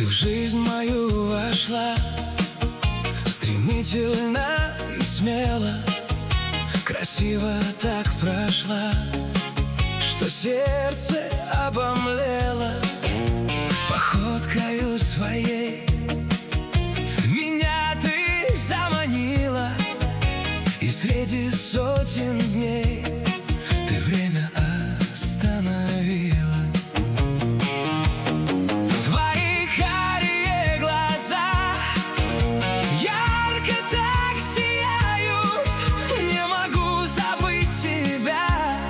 Ты в жизнь мою вошла стремительно и смело, красиво так прошла, что сердце обомлело. Походкою своей меня ты заманила, и среди сотен дней ты время остановила. Твои карие глаза ярко так сияют, не могу забыть тебя,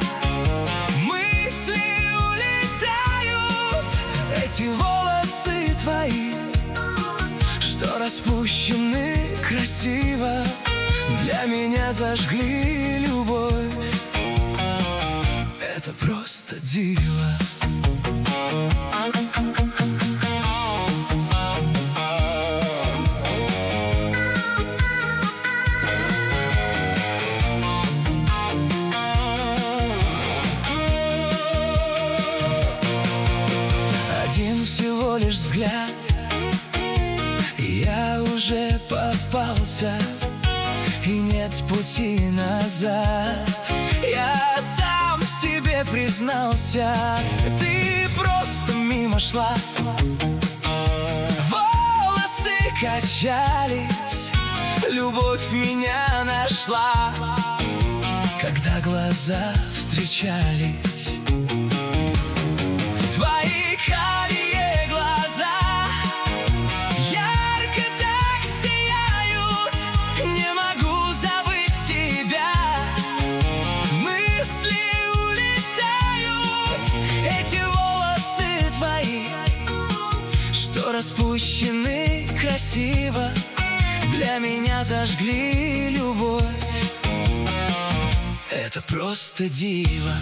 мысли улетают. Эти волосы твои, что распущены красиво, для меня зажгли любовь. Это просто диво. Один всего лишь взгляд, и я уже попался, и нет пути назад. Я сам себе признался, ты просто мимо шла. Волосы качались, любовь меня нашла, когда глаза встречались. Твои карие глаза ярко так сияют, не могу забыть тебя, мысли улетают. Эти волосы твои, что распущены красиво, для меня зажгли любовь. Это просто диво.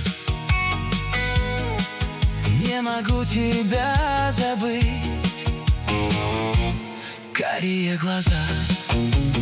Не могу тебя забыть, карие глаза.